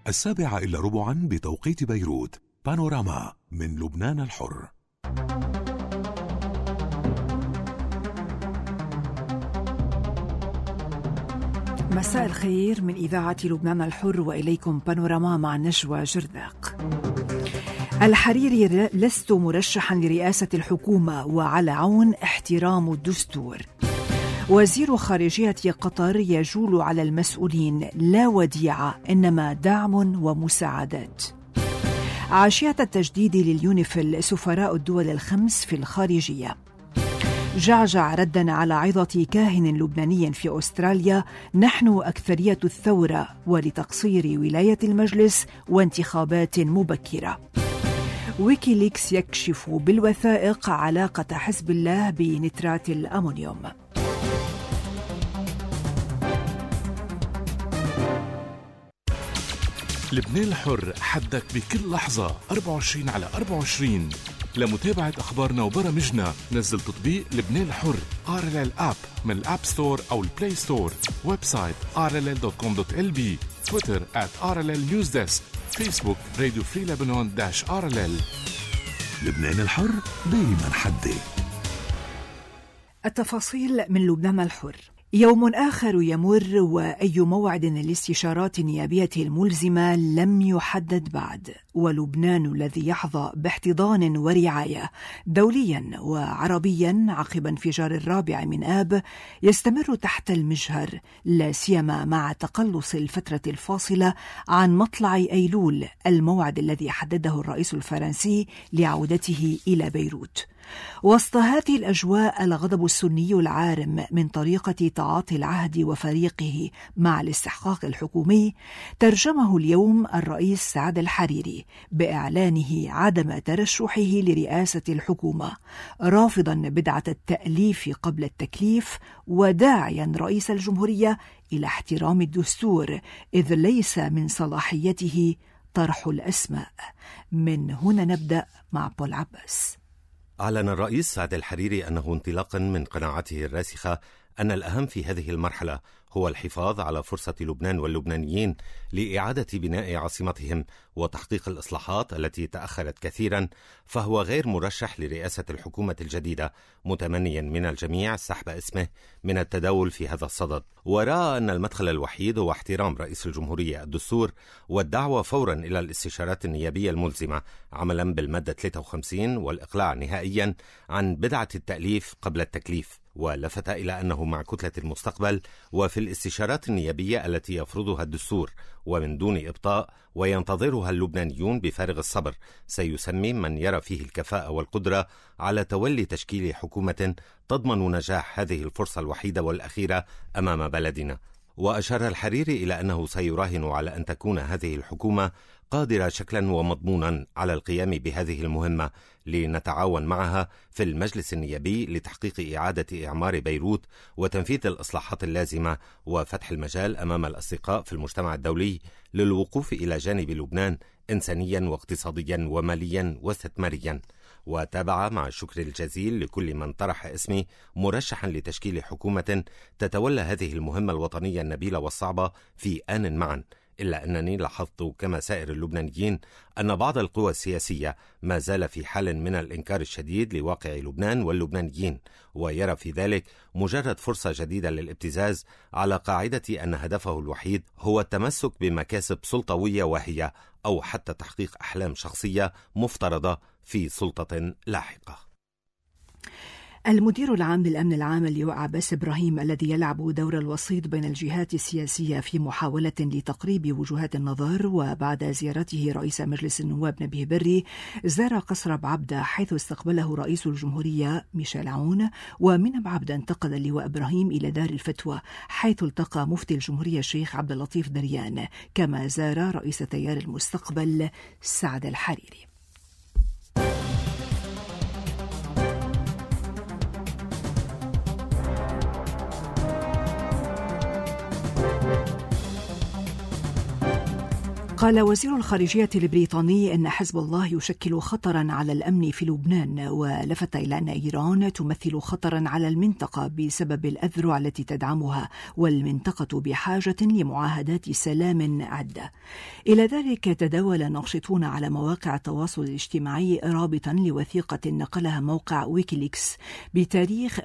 7:15 بتوقيت بيروت. بانوراما من لبنان الحر. مساء الخير من إذاعة لبنان الحر، وإليكم بانوراما مع نجوى جرداق. الحريري: لست مرشحا لرئاسة الحكومة، وعلى عون احترام الدستور. وزير خارجية قطر يجول على المسؤولين: لا وديعة إنما دعم ومساعدات. عشية التجديد لليونيفيل سفراء الدول الخمس في الخارجية. جعجع ردا على عظة كاهن لبناني في أستراليا: نحن أكثرية الثورة، ولتقصير ولاية المجلس وانتخابات مبكرة. ويكيليكس يكشف بالوثائق علاقة حزب الله بنترات الأمونيوم. لبنان الحر، حدك بكل لحظة 24/24. لمتابعة أخبارنا وبرامجنا نزل تطبيق لبنان الحر RLL App من الأب ستور أو البلاي ستور. ويب سايت rll.com.lb. تويتر @RLL News Desk. فيسبوك راديو فري لبنان -RLL. لبنان الحر دايما حدي. التفاصيل من لبنان الحر. يوم آخر يمر وأي موعد للاستشارات النيابية الملزمة لم يحدد بعد، ولبنان الذي يحظى باحتضان ورعاية دوليا وعربيا عقب انفجار 4 آب يستمر تحت المجهر، لا سيما مع تقلص الفترة الفاصلة عن مطلع أيلول، الموعد الذي حدده الرئيس الفرنسي لعودته إلى بيروت. وسط هذه الأجواء، الغضب السني العارم من طريقة تعاطي العهد وفريقه مع الاستحقاق الحكومي ترجمه اليوم الرئيس سعد الحريري بإعلانه عدم ترشحه لرئاسة الحكومة، رافضا بدعة التأليف قبل التكليف، وداعيا رئيس الجمهورية إلى احترام الدستور، إذ ليس من صلاحيته طرح الأسماء. من هنا نبدأ مع بول عباس. أعلن الرئيس سعد الحريري أنه انطلاقا من قناعته الراسخة أن الأهم في هذه المرحلة هو الحفاظ على فرصة لبنان واللبنانيين لإعادة بناء عاصمتهم وتحقيق الإصلاحات التي تأخرت كثيرا، فهو غير مرشح لرئاسة الحكومة الجديدة، متمنيا من الجميع سحب اسمه من التداول في هذا الصدد. ورأى أن المدخل الوحيد هو احترام رئيس الجمهورية الدستور والدعوة فورا إلى الاستشارات النيابية الملزمة عملا بالمادة 53 والإقلاع نهائيا عن بدعة التأليف قبل التكليف. ولفت إلى أنه مع كتلة المستقبل وفي الاستشارات النيابية التي يفرضها الدستور ومن دون إبطاء وينتظرها اللبنانيون بفارغ الصبر، سيسمي من يرى فيه الكفاءة والقدرة على تولي تشكيل حكومة تضمن نجاح هذه الفرصة الوحيدة والأخيرة أمام بلدنا. وأشار الحريري إلى أنه سيراهن على أن تكون هذه الحكومة قادرة شكلا ومضمونا على القيام بهذه المهمة، لنتعاون معها في المجلس النيابي لتحقيق إعادة إعمار بيروت وتنفيذ الإصلاحات اللازمة وفتح المجال أمام الأصدقاء في المجتمع الدولي للوقوف إلى جانب لبنان إنسانيا واقتصاديا وماليا واستثماريا. وتابع مع الشكر الجزيل لكل من طرح اسمي مرشحا لتشكيل حكومة تتولى هذه المهمة الوطنية النبيلة والصعبة في آن معا، إلا أنني لاحظت كما سائر اللبنانيين أن بعض القوى السياسية ما زال في حال من الإنكار الشديد لواقع لبنان واللبنانيين، ويرى في ذلك مجرد فرصة جديدة للابتزاز على قاعدة أن هدفه الوحيد هو التمسك بمكاسب سلطوية واهية أو حتى تحقيق أحلام شخصية مفترضة في سلطة لاحقة. المدير العام للأمن العام اللواء عباس إبراهيم، الذي يلعب دور الوسيط بين الجهات السياسية في محاولة لتقريب وجهات النظر، وبعد زيارته رئيس مجلس النواب نبيه بري زار قصر بعبدة حيث استقبله رئيس الجمهورية ميشيل عون، ومن بعبدة انتقل اللواء إبراهيم إلى دار الفتوى حيث التقى مفتي الجمهورية الشيخ عبد اللطيف دريان، كما زار رئيس تيار المستقبل سعد الحريري. قال وزير الخارجية البريطاني إن حزب الله يشكل خطرا على الأمن في لبنان، ولفت إلى أن إيران تمثل خطرا على المنطقة بسبب الأذرع التي تدعمها، والمنطقة بحاجة لمعاهدات سلام عدة. إلى ذلك تداول ناشطون على مواقع التواصل الاجتماعي رابطا لوثيقة نقلها موقع ويكيليكس بتاريخ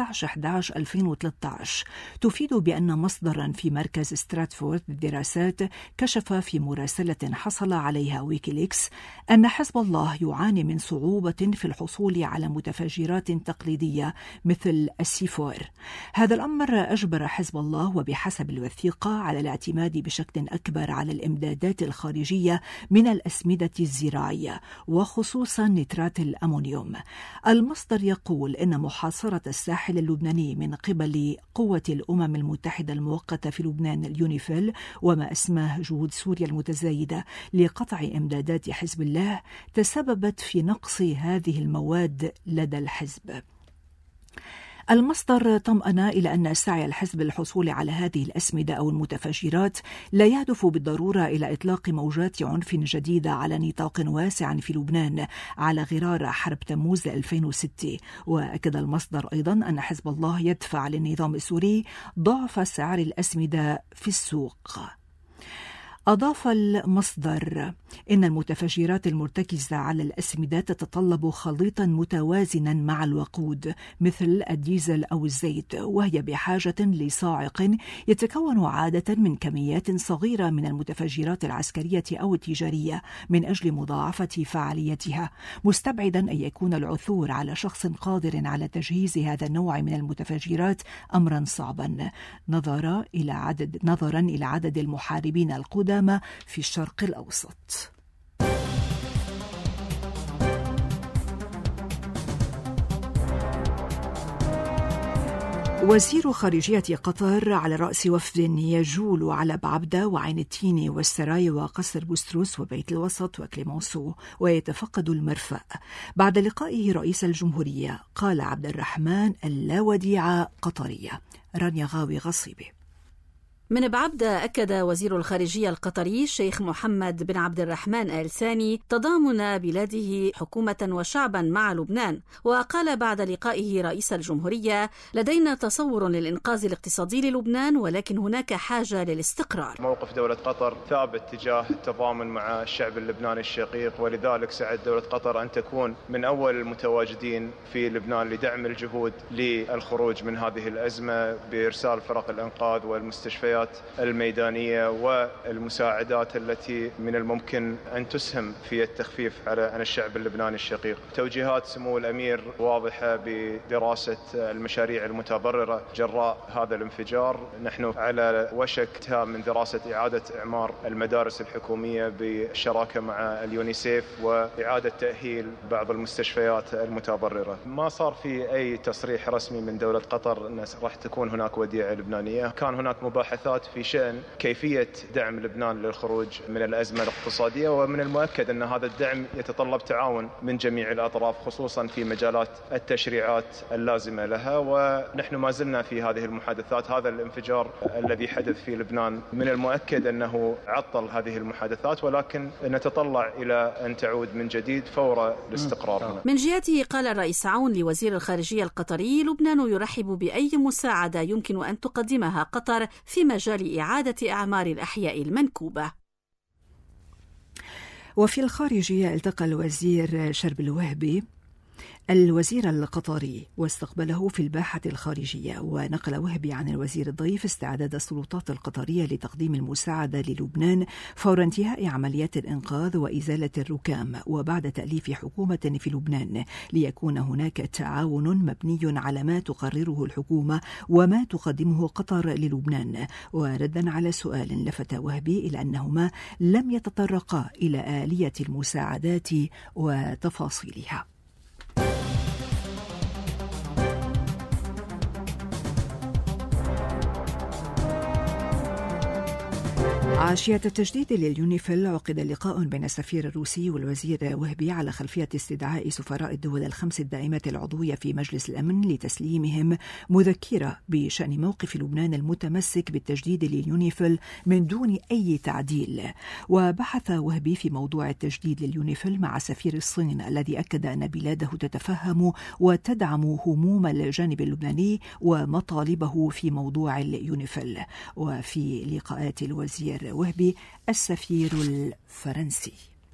15/11/2013 تفيد بأن مصدرا في مركز ستراتفورد للدراسات كشف في مراسلة حصل عليها ويكيليكس أن حزب الله يعاني من صعوبة في الحصول على متفجرات تقليدية مثل السي4. هذا الأمر أجبر حزب الله وبحسب الوثيقة على الاعتماد بشكل أكبر على الإمدادات الخارجية من الأسمدة الزراعية وخصوصا نترات الأمونيوم. المصدر يقول إن محاصرة الساحل اللبناني من قبل قوة الأمم المتحدة المؤقتة في لبنان اليونيفيل وما أسماه جهود سوريا المتزايدة لقطع إمدادات حزب الله تسببت في نقص هذه المواد لدى الحزب. المصدر طمأن إلى أن سعي الحزب للحصول على هذه الأسمدة أو المتفجرات لا يهدف بالضرورة إلى إطلاق موجات عنف جديدة على نطاق واسع في لبنان على غرار حرب تموز 2006. وأكد المصدر أيضا أن حزب الله يدفع للنظام السوري ضعف سعر الأسمدة في السوق. أضاف المصدر إن المتفجرات المرتكزة على الأسمدة تتطلب خليطا متوازنا مع الوقود مثل الديزل أو الزيت، وهي بحاجة لصاعق يتكون عادة من كميات صغيرة من المتفجرات العسكرية أو التجارية من أجل مضاعفة فعاليتها، مستبعدا أن يكون العثور على شخص قادر على تجهيز هذا النوع من المتفجرات أمرا صعبا نظرا إلى عدد المحاربين القدامى في الشرق الأوسط. وزير خارجية قطر على رأس وفد يجول على بعبدة وعين التين والسراي وقصر بوستروس وبيت الوسط وكليمونسو ويتفقد المرفأ. بعد لقائه رئيس الجمهورية قال عبد الرحمن اللاوديعة قطرية. رانيا غاوي غصيبة. من بعبدة أكد وزير الخارجية القطري الشيخ محمد بن عبد الرحمن آل ثاني تضامن بلاده حكومة وشعبا مع لبنان، وقال بعد لقائه رئيس الجمهورية: لدينا تصور للإنقاذ الاقتصادي للبنان، ولكن هناك حاجة للاستقرار. موقف دولة قطر ثابت تجاه التضامن مع الشعب اللبناني الشقيق، ولذلك سعت دولة قطر أن تكون من أول المتواجدين في لبنان لدعم الجهود للخروج من هذه الأزمة بإرسال فرق الإنقاذ والمستشفيات الميدانية والمساعدات التي من الممكن أن تسهم في التخفيف عن الشعب اللبناني الشقيق. توجيهات سمو الأمير واضحة بدراسة المشاريع المتضررة جراء هذا الانفجار. نحن على وشك من دراسة إعادة إعمار المدارس الحكومية بالشراكة مع اليونيسيف وإعادة تأهيل بعض المستشفيات المتضررة. ما صار في أي تصريح رسمي من دولة قطر أن راح تكون هناك وديعة لبنانية. كان هناك مباحثات في شأن كيفية دعم لبنان للخروج من الأزمة الاقتصادية، ومن المؤكد أن هذا الدعم يتطلب تعاون من جميع الأطراف خصوصا في مجالات التشريعات اللازمة لها، ونحن ما زلنا في هذه المحادثات. هذا الانفجار الذي حدث في لبنان من المؤكد أنه عطل هذه المحادثات، ولكن نتطلع إلى أن تعود من جديد فور الاستقرار. من جهته قال الرئيس عون لوزير الخارجية القطري: لبنان يرحب بأي مساعدة يمكن أن تقدمها قطر في مجال إعادة أعمار الأحياء المنكوبة. وفي الخارجية التقى الوزير شرب الوهبي الوزير القطري واستقبله في الباحة الخارجية. ونقل وهبي عن الوزير الضيف استعداد السلطات القطرية لتقديم المساعدة للبنان فور انتهاء عمليات الإنقاذ وإزالة الركام وبعد تأليف حكومة في لبنان، ليكون هناك تعاون مبني على ما تقرره الحكومة وما تقدمه قطر للبنان. وردا على سؤال لفت وهبي إلى أنهما لم يتطرقا إلى آلية المساعدات وتفاصيلها. عشية التجديد لليونيفيل عقد لقاء بين السفير الروسي والوزير وهبي على خلفية استدعاء سفراء الدول الخمس الدائمة العضوية في مجلس الأمن لتسليمهم مذكرة بشأن موقف لبنان المتمسك بالتجديد لليونيفيل من دون أي تعديل. وبحث وهبي في موضوع التجديد لليونيفيل مع سفير الصين الذي أكد أن بلاده تتفهم وتدعم هموم الجانب اللبناني ومطالبه في موضوع اليونيفيل. وفي لقاءات الوزير وهبي السفير الفرنسي.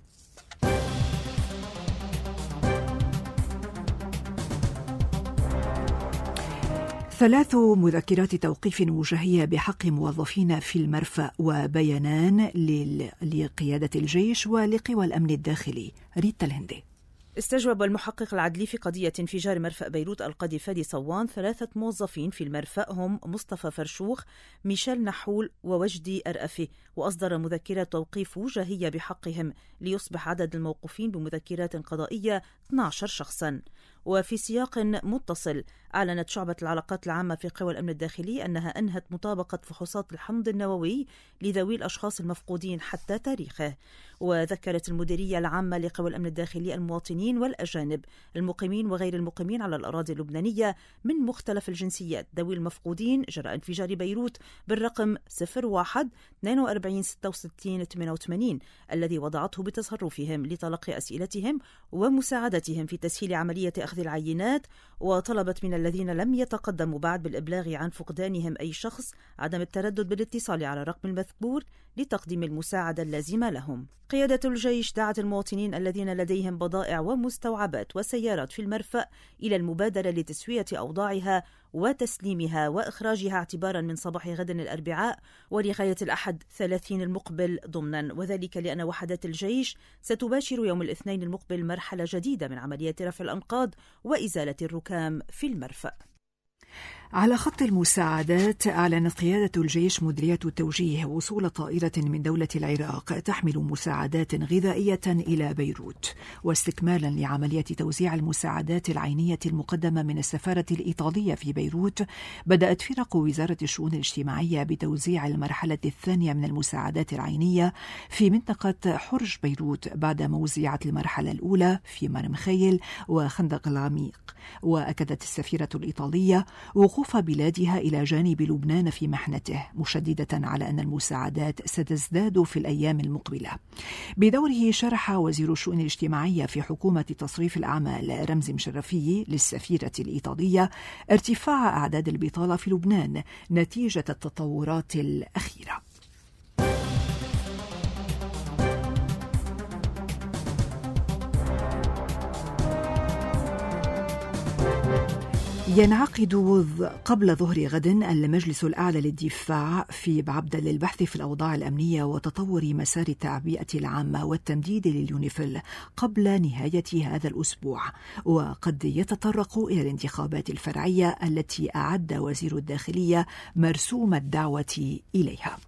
ثلاث مذكرات توقيف وجاهية بحق موظفين في المرفأ وبيانان لقيادة الجيش ولقوى الأمن الداخلي. ريتا الهندي. استجوب المحقق العدلي في قضية انفجار مرفأ بيروت القاضي فادي صوان 3 موظفين في المرفأ هم مصطفى فرشوخ، ميشيل نحول ووجدي أرأفي، وأصدر مذكرة توقيف وجاهية بحقهم ليصبح عدد الموقوفين بمذكرات قضائية 12 شخصا. وفي سياق متصل أعلنت شعبة العلاقات العامة في قوى الأمن الداخلي أنها أنهت مطابقة فحوصات الحمض النووي لذوي الأشخاص المفقودين حتى تاريخه. وذكرت المديرية العامة لقوى الأمن الداخلي المواطنين والأجانب المقيمين وغير المقيمين على الأراضي اللبنانية من مختلف الجنسيات ذوي المفقودين جراء انفجار بيروت بالرقم 01 42 66 88 الذي وضعته بتصرفهم لتلقي أسئلتهم ومساعدتهم في تسهيل عملية أخذ العينات. وطلبت من الذين لم يتقدموا بعد بالإبلاغ عن فقدانهم أي شخص عدم التردد بالاتصال على الرقم المذكور لتقديم المساعدة اللازمة لهم. قيادة الجيش دعت المواطنين الذين لديهم بضائع ومستوعبات وسيارات في المرفأ إلى المبادرة لتسوية أوضاعها وتسليمها وإخراجها اعتبارا من صباح غد الأربعاء ولغاية الأحد 30 المقبل ضمنا، وذلك لأن وحدات الجيش ستباشر يوم الاثنين المقبل مرحلة جديدة من عملية رفع الأنقاض وإزالة الركام في المرفأ. على خط المساعدات، أعلنت قيادة الجيش مديرية التوجيه وصول طائرة من دولة العراق تحمل مساعدات غذائية إلى بيروت. واستكمالا لعملية توزيع المساعدات العينية المقدمة من السفارة الإيطالية في بيروت، بدأت فرق وزارة الشؤون الاجتماعية بتوزيع المرحلة الثانية من المساعدات العينية في منطقة حرج بيروت بعد موزعة المرحلة الأولى في مرمخيل وخندق العميق. وأكدت السفيرة الإيطالية وقوف بلادها إلى جانب لبنان في محنته، مشددة على أن المساعدات ستزداد في الأيام المقبلة. بدوره شرح وزير الشؤون الاجتماعية في حكومة تصريف الأعمال رمزي مشرفي للسفيرة الإيطالية ارتفاع أعداد البطالة في لبنان نتيجة التطورات الأخيرة. ينعقد قبل ظهر غد المجلس الأعلى للدفاع في بعبدة للبحث في الأوضاع الأمنية وتطور مسار التعبئة العامة والتمديد لليونيفيل قبل نهاية هذا الأسبوع، وقد يتطرق إلى الانتخابات الفرعية التي أعد وزير الداخلية مرسوم الدعوة إليها.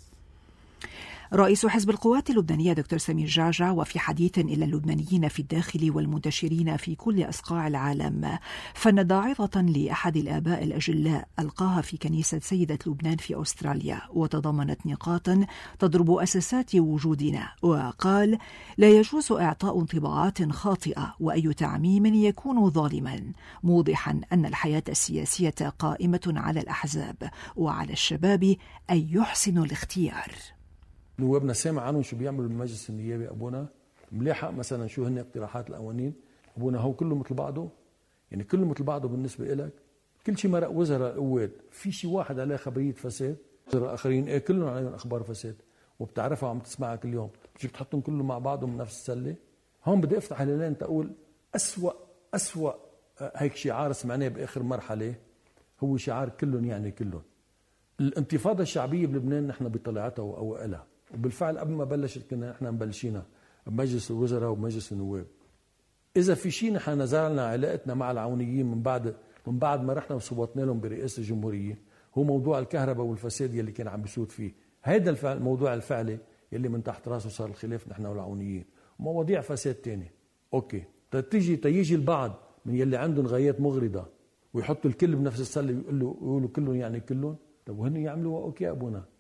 رئيس حزب القوات اللبنانية دكتور سمير جعجع وفي حديث إلى اللبنانيين في الداخل والمنتشرين في كل أصقاع العالم فند عظة لأحد الآباء الأجلاء ألقاها في كنيسة سيدة لبنان في أستراليا، وتضمنت نقاطا تضرب أساسات وجودنا، وقال: لا يجوز إعطاء انطباعات خاطئة وأي تعميم يكون ظالما، موضحا أن الحياة السياسية قائمة على الأحزاب وعلى الشباب أن يحسنوا الاختيار. نوابنا سامع عنهم شو بيعملوا بالمجلس النيابي أبونا، ملاحق مثلا شو هن اقتراحات القوانين أبونا، هو كله مثل بعضه، يعني كله مثل بعضه بالنسبة إلك. كل شيء مرق وزراء القوات في شيء واحد عليه خبرية فساد، وزراء آخرين كلهم عليهم أخبار فساد وبتعرفها وعم تسمعها كل يوم، بتجيك تحطهم كلهم مع بعضهم بنفس السلة. هون بدي أفتح الليلين تقول أسوأ هيك شعار سمعناه بآخر مرحلة هو شعار كلهم يعني كلهم. الانتفاضة الشعبية بلبنان نحن بطلعتها وأوائلها، وبالفعل قبل ما بلشت كنا نحن مبلشينها بمجلس الوزراء وبمجلس النواب. إذا في شيء نحن نزلنا علاقتنا مع العونيين من بعد ما رحنا وصوتنا لهم برئاسة الجمهورية هو موضوع الكهرباء والفساد يلي كان عم بيسود فيه. هيدا الموضوع الفعلي يلي من تحت راسه صار الخلاف نحن والعونيين، ومواضيع فساد تاني. أوكي، تيجي البعض من يلي عندهم غايات مغرضة ويحطوا الكل بنفس السلة ويقولوا كلهم يعني كلهم. طب وهن يعملوا أوكي أبونا،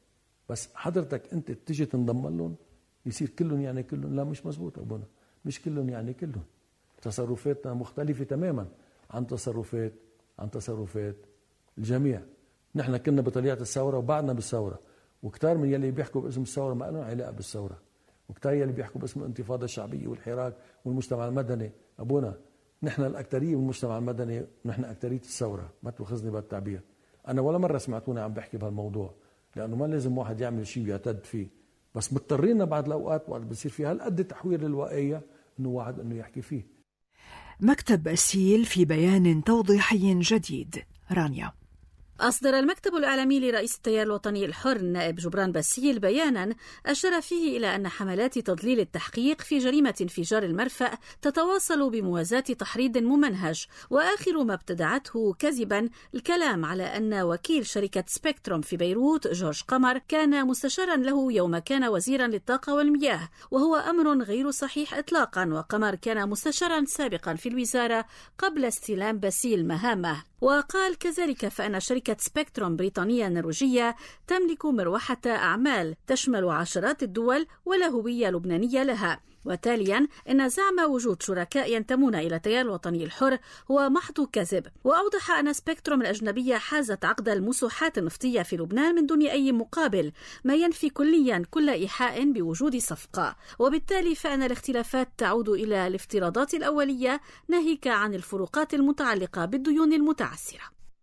بس حضرتك أنت تيجي تنضم لهم يصير كلهم يعني كلهم. لا، مش مزبوط أبونا، مش كلهم يعني كلهم. تصرفاتنا مختلفة تماما عن تصرفات الجميع. نحن كنا بطليعة الثورة وبعدنا بالثورة، وكتار من يلي بيحكوا باسم الثورة ما لهم علاقة بالثورة، وكتار يلي بيحكوا باسم الانتفاضة الشعبية والحراك والمجتمع المدني. أبونا نحن الأكترية بالمجتمع المدني، ونحن أكترية الثورة، ما تأخذني بالتعبير. أنا ولا مرة سمعتوني عم بحكي بهالموضوع، لأنه ما لازم واحد يعمل شيء يعتد فيه، بس مضطرين بعض الأوقات وقت بصير فيه هالقد تحوير للواقعية إنه واحد إنه يحكي فيه. مكتب باسيل في بيان توضيحي جديد. رانيا. أصدر المكتب الإعلامي لرئيس التيار الوطني الحر النائب جبران باسيل بيانا أشار فيه إلى أن حملات تضليل التحقيق في جريمة انفجار المرفأ تتواصل بموازاة تحريض ممنهج، وآخر ما ابتدعته كذبا الكلام على أن وكيل شركة سبيكتروم في بيروت جورج قمر كان مستشارا له يوم كان وزيرا للطاقة والمياه، وهو أمر غير صحيح إطلاقا، وقمر كان مستشارا سابقا في الوزارة قبل استلام باسيل مهامه. وقال كذلك فإن شركة سبيكتروم بريطانية نرويجية تملك مروحة أعمال تشمل عشرات الدول ولا هوية لبنانية لها، وتاليا إن زعم وجود شركاء ينتمون إلى التيار الوطني الحر هو محض كذب. وأوضح أن سبيكتروم الأجنبية حازت عقد المسوحات النفطية في لبنان من دون أي مقابل، ما ينفي كليا كل إيحاء بوجود صفقة، وبالتالي فإن الاختلافات تعود إلى الافتراضات الأولية ناهيك عن الفروقات المتعلقة بالديون المتعسرة.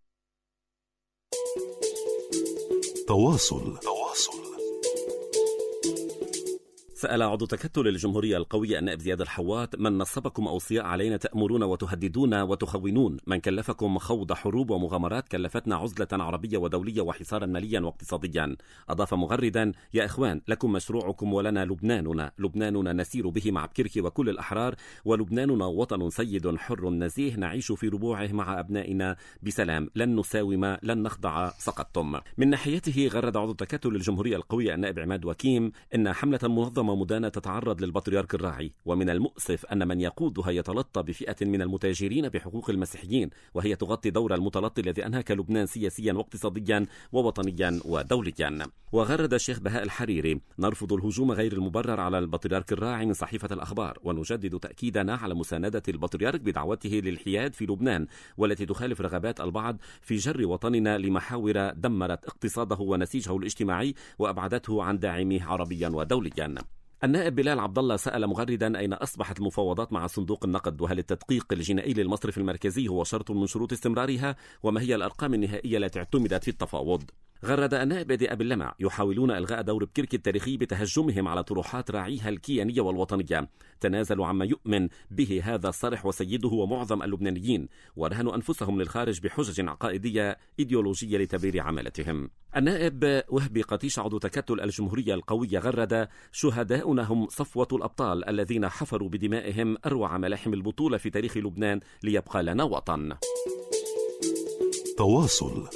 تواصل. سأل عضو تكتل الجمهورية القوية النائب زياد الحوات: من نصبكم أوصياء علينا تأمرون وتهددون وتخونون؟ من كلفكم خوض حروب ومغامرات كلفتنا عزلة عربية ودولية وحصارا ماليا واقتصاديا؟ أضاف مغردا: يا إخوان، لكم مشروعكم ولنا لبناننا نسير به مع بكرك وكل الأحرار، ولبناننا وطن سيد حر نزيه نعيش في ربوعه مع أبنائنا بسلام، لن نساوم لن نخضع سقطتم. من ناحيته غرد عضو تكتل الجمهورية القوية النائب عماد وكيم إن حملة منظمة مدانة تتعرض للبطريرك الراعي، ومن المؤسف أن من يقودها يتلطى بفئة من المتاجرين بحقوق المسيحيين، وهي تغطي دور المتلطي الذي أنهك لبنان سياسيا واقتصاديا ووطنيا ودوليا. وغرد الشيخ بهاء الحريري: نرفض الهجوم غير المبرر على البطريرك الراعي من صحيفة الأخبار، ونجدد تأكيدنا على مساندة البطريرك بدعوته للحياد في لبنان، والتي تخالف رغبات البعض في جر وطننا لمحاور دمرت اقتصاده ونسيجه الاجتماعي وأبعدته عن داعميه عربيا ودوليا. النائب بلال عبد الله سأل مغردا: أين أصبحت المفاوضات مع صندوق النقد؟ وهل التدقيق الجنائي للمصرف المركزي هو شرط من شروط استمرارها؟ وما هي الأرقام النهائية التي اعتمدت في التفاوض؟ غرد النائب بدي أبي اللمع: يحاولون إلغاء دور بكرك التاريخي بتهجمهم على طروحات راعيها الكيانية والوطنية. تنازلوا عما يؤمن به هذا الصرح وسيده ومعظم اللبنانيين، ورهنوا أنفسهم للخارج بحجج عقائدية إيديولوجية لتبرير عملتهم. النائب وهبي قتيش عضو تكتل الجمهورية القوية غرد: شهداؤنا هم صفوة الأبطال الذين حفروا بدمائهم أروع ملاحم البطولة في تاريخ لبنان ليبقى لنا وطن. تواصل.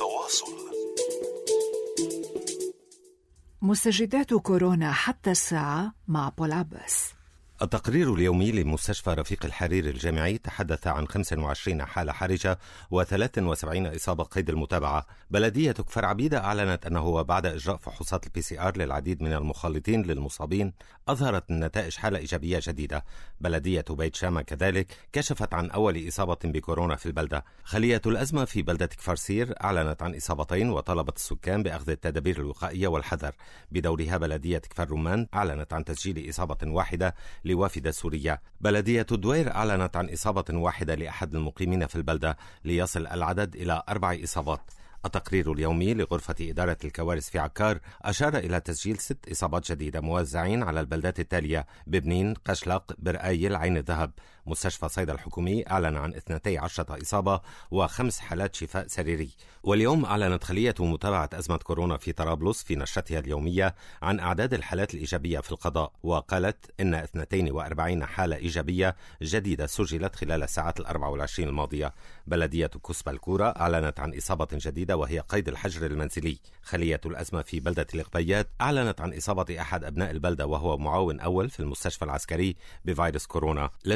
مستجدات كورونا حتى الساعة مع بول عباس. التقرير اليومي لمستشفى رفيق الحريري الجامعي تحدث عن 25 حالة حرجة و73 إصابة قيد المتابعة. بلدية كفر عبيدة أعلنت أنه بعد إجراء فحوصات الPCR للعديد من المخالطين للمصابين أظهرت النتائج حالة إيجابية جديدة. بلدية بيت شامة كذلك كشفت عن أول إصابة بكورونا في البلدة. خلية الأزمة في بلدة كفرسير أعلنت عن إصابتين وطلبت السكان بأخذ التدابير الوقائية والحذر. بدورها بلدية كفر رمان أعلنت عن تسجيل إصابة واحدة لوافدة سورية. بلدية دوير أعلنت عن إصابة واحدة لأحد المقيمين في البلدة ليصل العدد إلى 4 إصابات. التقرير اليومي لغرفة إدارة الكوارث في عكار أشار إلى تسجيل 6 إصابات جديدة موزعين على البلدات التالية: ببنين، قشلق، برقايل، عين الذهب. مستشفى صيدا الحكومي أعلن عن 12 إصابة و5 حالات شفاء سريري. واليوم أعلنت خلية متابعة أزمة كورونا في طرابلس في نشرتها اليومية عن أعداد الحالات الإيجابية في القضاء، وقالت إن 42 حالة إيجابية جديدة سجلت خلال الساعات 24 الماضية. بلدية كسبة الكورة أعلنت عن إصابة جديدة وهي قيد الحجر المنزلي. خلية الأزمة في بلدة القبيات أعلنت عن إصابة أحد أبناء البلدة وهو معاون أول في المستشفى العسكري بفيروس كورونا. لجنة الصحة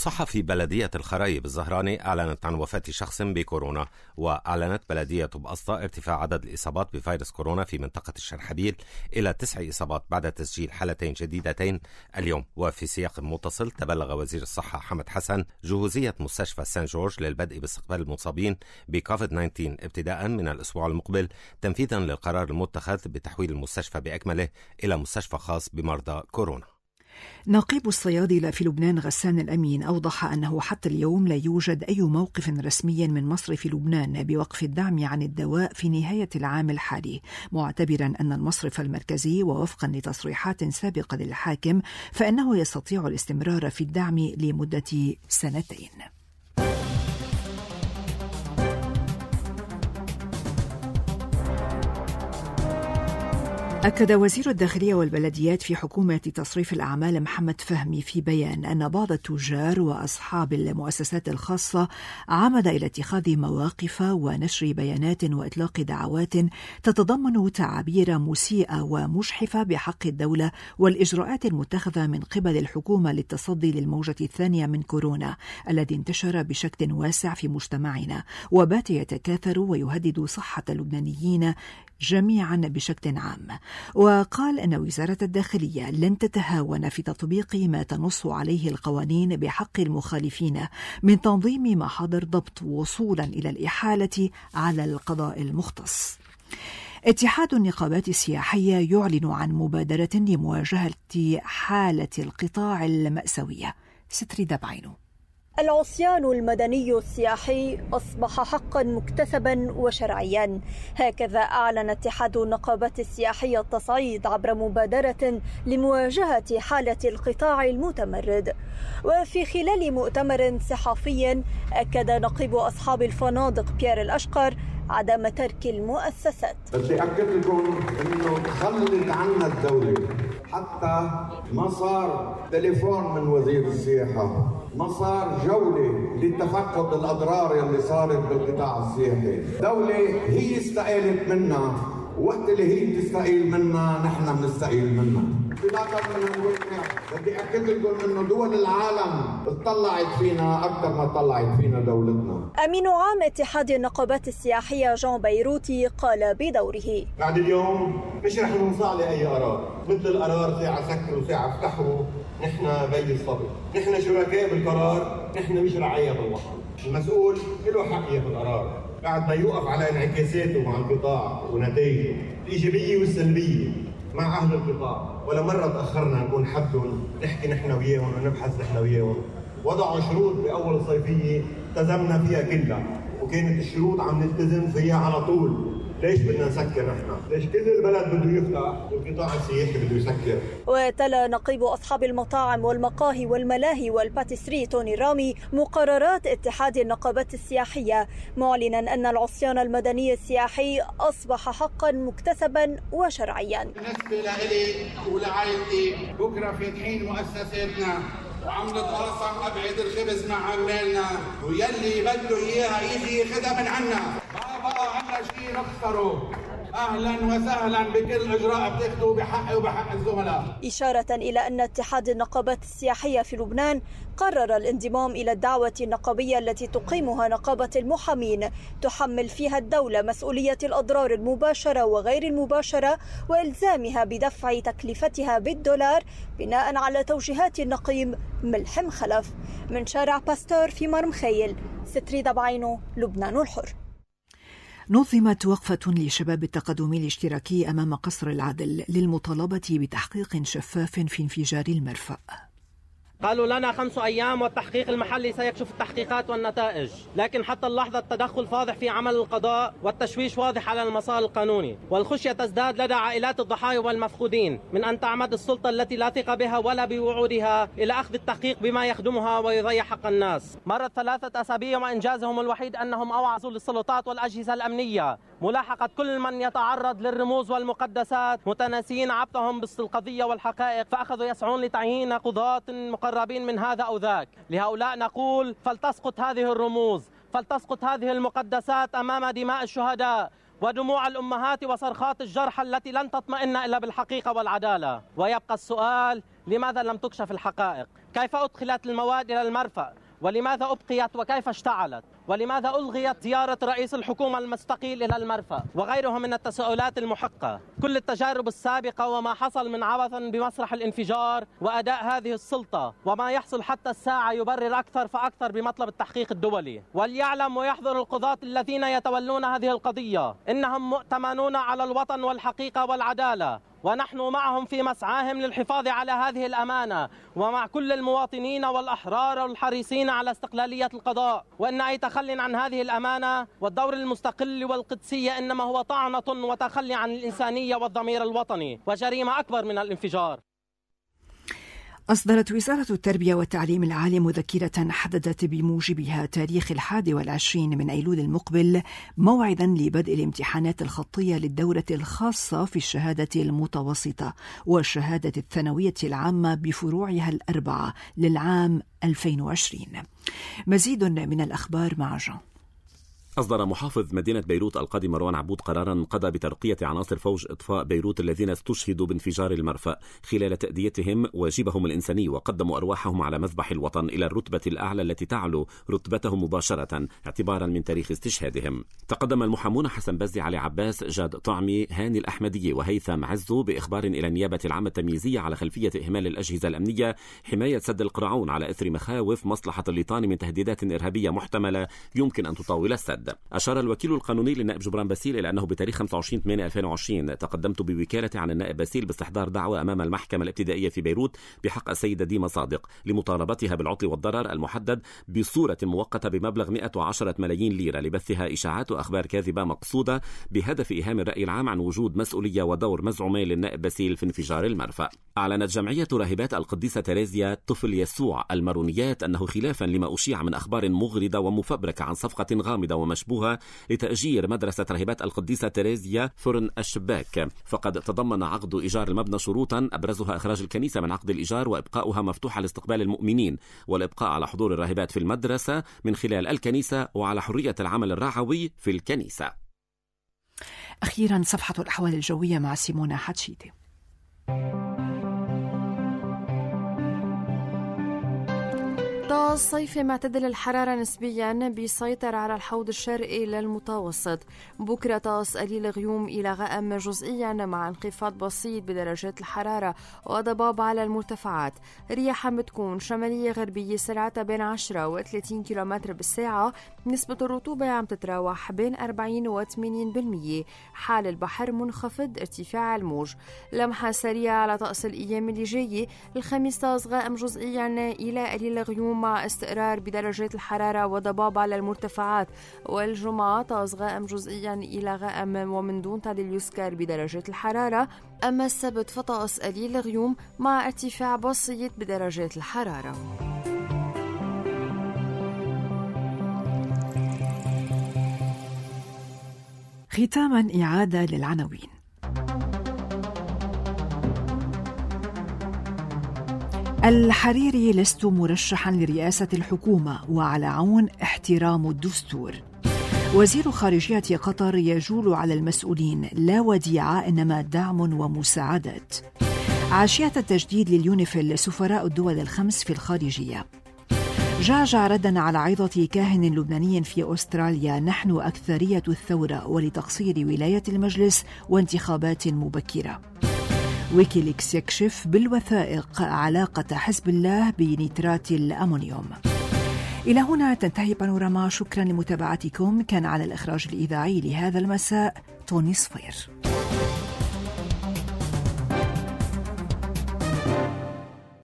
مصحفي بلدية الخرايب الزهراني أعلنت عن وفاة شخص بكورونا. وأعلنت بلدية بأسطة ارتفاع عدد الإصابات بفيروس كورونا في منطقة الشرحبيل إلى 9 إصابات بعد تسجيل حالتين جديدتين اليوم. وفي سياق متصل تبلغ وزير الصحة حمد حسن جهوزية مستشفى سان جورج للبدء باستقبال المصابين بكوفيد-19 ابتداء من الأسبوع المقبل، تنفيذا للقرار المتخذ بتحويل المستشفى بأكمله إلى مستشفى خاص بمرضى كورونا. نقيب الصيادلة في لبنان غسان الأمين أوضح أنه حتى اليوم لا يوجد أي موقف رسمي من مصرف لبنان بوقف الدعم عن الدواء في نهاية العام الحالي، معتبرا أن المصرف المركزي ووفقا لتصريحات سابقة للحاكم فإنه يستطيع الاستمرار في الدعم لمدة 2 سنين. أكد وزير الداخلية والبلديات في حكومة تصريف الأعمال محمد فهمي في بيان أن بعض التجار وأصحاب المؤسسات الخاصة عمد إلى اتخاذ مواقف ونشر بيانات وإطلاق دعوات تتضمن تعابير مسيئة ومجحفة بحق الدولة والإجراءات المتخذة من قبل الحكومة للتصدي للموجة الثانية من كورونا الذي انتشر بشكل واسع في مجتمعنا وبات يتكاثر ويهدد صحة اللبنانيين جميعا بشكل عام. وقال أن وزارة الداخلية لن تتهاون في تطبيق ما تنص عليه القوانين بحق المخالفين من تنظيم محاضر ضبط وصولا إلى الإحالة على القضاء المختص. اتحاد النقابات السياحية يعلن عن مبادرة لمواجهة حالة القطاع المأساوية. ستري دبعينو. العصيان المدني السياحي أصبح حقا مكتسبا وشرعيا، هكذا أعلن اتحاد النقابات السياحية التصعيد عبر مبادرة لمواجهة حالة القطاع المتمرد. وفي خلال مؤتمر صحفي أكد نقيب أصحاب الفنادق بيير الأشقر عدم ترك المؤسسات. بدي أكد لكم إنه تخلت عنا الدولة، حتى ما صار تليفون من وزير السياحة، ما صار جولة لتفقد الأضرار اللي صارت بالقطاع السياحي. الدولة هي استقالت منا، وقت اللي هي تستقيل منا نحن بنستقيل منها. انطلاقا من الواقع بدي أكد لكم إنه دول العالم اطلعت فينا أكثر ما طلعت فينا دولتنا. أمين عام اتحاد النقابات السياحية جان بيروتي قال بدوره: بعد اليوم مش رح ننصاع لأي قرار، مثل القرار ساعة سكروا وساعة افتحوا، نحن بي الصبر، نحن شركاء بالقرار، نحن مش رعاية بالوطن. المسؤول له حق ياخذ قرار بعد ما يوقف على انعكاساته مع القطاع ونتائجه الإيجابية والسلبية مع أهل القطاع. ولا مرة تأخرنا نكون حدهم، نحكي نحن وياهم ونبحث نحن وياهم. وضعوا شروط بأول الصيفية التزمنا فيها كلها، وكانت الشروط عم نلتزم فيها على طول. ليش بدنا نسكر نحن؟ ليش كل البلد بده يفتح والقطاع السياحي بده يسكر؟ وتلا نقيب أصحاب المطاعم والمقاهي والملاهي والباتيسري توني رامي مقررات اتحاد النقابات السياحية، معلنا أن العصيان المدني السياحي أصبح حقا مكتسبا وشرعيا. بالنسبة لإلي ولعائلتي بكرة فاتحين مؤسساتنا وعملت قرصة أبعد الخبز مع عمالنا، ويلي بده إياها يجي ياخدها من عنا، ما بقى عنا شيء نخسره. أهلا وسهلا بكل إجراء بتاخذوه بحقي وبحق الزملاء. إشارة إلى أن اتحاد النقابات السياحية في لبنان قرر الانضمام إلى الدعوة النقابية التي تقيمها نقابة المحامين، تحمل فيها الدولة مسؤولية الأضرار المباشرة وغير المباشرة وإلزامها بدفع تكلفتها بالدولار بناء على توجيهات النقيب ملحم خلف. من شارع باستور في مرمخيل، ستري دبعينو، لبنان الحر. نظمت وقفة لشباب التقدم الاشتراكي أمام قصر العدل للمطالبة بتحقيق شفاف في انفجار المرفأ. قالوا لنا 5 أيام والتحقيق المحلي سيكشف التحقيقات والنتائج، لكن حتى اللحظة التدخل فاضح في عمل القضاء والتشويش واضح على المسار القانوني، والخشية تزداد لدى عائلات الضحايا والمفقودين من أن تعمد السلطة التي لا ثقة بها ولا بوعودها إلى أخذ التحقيق بما يخدمها ويضيع حق الناس. مرت 3 أسابيع وإنجازهم الوحيد أنهم أوعزوا للسلطات والأجهزة الأمنية ملاحقة كل من يتعرض للرموز والمقدسات، متناسين عبثهم بالقضية والحقائق، فأخذوا يسعون لتعيين قضاة مقربين من هذا أو ذاك. لهؤلاء نقول: فلتسقط هذه الرموز، فلتسقط هذه المقدسات أمام دماء الشهداء ودموع الأمهات وصرخات الجرحى التي لن تطمئن إلا بالحقيقة والعدالة. ويبقى السؤال: لماذا لم تكشف الحقائق؟ كيف أدخلت المواد إلى المرفأ ولماذا أبقيت وكيف اشتعلت؟ ولماذا ألغيت زيارة رئيس الحكومة المستقيل إلى المرفأ؟ وغيرها من التساؤلات المحقة. كل التجارب السابقة وما حصل من عبث بمسرح الانفجار وأداء هذه السلطة وما يحصل حتى الساعة يبرر أكثر فأكثر بمطلب التحقيق الدولي. وليعلم ويحذر القضاة الذين يتولون هذه القضية إنهم مؤتمنون على الوطن والحقيقة والعدالة، ونحن معهم في مسعاهم للحفاظ على هذه الأمانة ومع كل المواطنين والأحرار والحريصين على استقلالية القضاء. وإن أي تخلي عن هذه الأمانة والدور المستقل والقدسية إنما هو طعنة وتخلي عن الإنسانية والضمير الوطني وجريمة أكبر من الانفجار. أصدرت وزارة التربية والتعليم العالي مذكرة حددت بموجبها تاريخ 21 من أيلول المقبل موعدا لبدء الامتحانات الخطية للدورة الخاصة في الشهادة المتوسطة والشهادة الثانوية العامة بفروعها الأربعة للعام 2020. مزيد من الأخبار مع جان. أصدر محافظ مدينة بيروت القاضي مروان عبود قرارا قضى بترقية عناصر فوج إطفاء بيروت الذين استشهدوا بانفجار المرفأ خلال تأديتهم واجبهم الإنساني وقدموا أرواحهم على مذبح الوطن إلى الرتبة الأعلى التي تعلو رتبتهم مباشرة اعتبارا من تاريخ استشهادهم. تقدم المحامون حسن بزي، علي عباس، جاد طعمي، هاني الأحمدية وهيثم عزو بإخبار إلى النيابة العامة التمييزية على خلفية إهمال الأجهزة الأمنية حماية سد القرعون على إثر مخاوف مصلحة الليطان من تهديدات إرهابية محتملة يمكن أن تطاول السد. أشار الوكيل القانوني للنائب جبران باسيل إلى أنه بتاريخ 25/8/2020 تقدمت بوكالة عن النائب باسيل باستحضار دعوى أمام المحكمة الابتدائية في بيروت بحق السيدة ديما صادق لمطالبتها بالعطل والضرر المحدد بصورة مؤقتة بمبلغ 110 ملايين ليرة لبثها إشاعات وأخبار كاذبة مقصودة بهدف إيهام الرأي العام عن وجود مسؤولية ودور مزعومين للنائب باسيل في انفجار المرفأ. أعلنت جمعية راهبات القديسة تريزيا طفل يسوع المارونيات أنه خلافا لما أشيع من أخبار مغرضة ومفبركة عن صفقة غامضة ومشبوهة لتأجير مدرسة راهبات القديسة تريزيا فرن الشباك، فقد تضمن عقد إيجار المبنى شروطا أبرزها إخراج الكنيسة من عقد الإيجار وإبقاؤها مفتوحة لاستقبال المؤمنين والإبقاء على حضور الراهبات في المدرسة من خلال الكنيسة وعلى حرية العمل الرعوي في الكنيسة. أخيرا صفحة الأحوال الجوية مع سيمونا حتشيدي. طقس صيفي معتدل الحرارة نسبيا بيسيطر على الحوض الشرقي للمتوسط. بكرة طقس قليل غيوم إلى غائم جزئيا مع انخفاض بسيط بدرجات الحرارة وضباب على المرتفعات. رياح بتكون شمالية غربية سرعتها بين 10 و 30 كيلومتر بالساعة. نسبة الرطوبة عم تتراوح بين 40 و 80%. حال البحر منخفض، ارتفاع الموج. لمحة سريعة على طقس الأيام اللي جاية. الخميس طقس غائم جزئيا إلى قليل غيوم مع استقرار بدرجات الحرارة وضباب على المرتفعات. والجمعة طقس غائم جزئيا إلى غائم ومن دون تضليل يذكر بدرجات الحرارة. أما السبت فطقس قليل غيوم مع ارتفاع بسيط بدرجات الحرارة. ختاما إعادة للعناوين. الحريري: لست مرشحا لرئاسة الحكومة وعلى عون احترام الدستور. وزير خارجية قطر: يجول على المسؤولين لا وديعة إنما دعم ومساعدات. عشية التجديد لليونيفيل: سفراء الدول الخمس في الخارجية. جعجع ردا على عظة كاهن لبناني في أستراليا: نحن أكثرية الثورة ولتقصير ولاية المجلس وانتخابات مبكرة. ويكيليكس يكشف بالوثائق علاقة حزب الله بنيترات الأمونيوم. إلى هنا تنتهي بانوراما. شكرا لمتابعتكم. كان على الإخراج الإذاعي لهذا المساء توني صفير.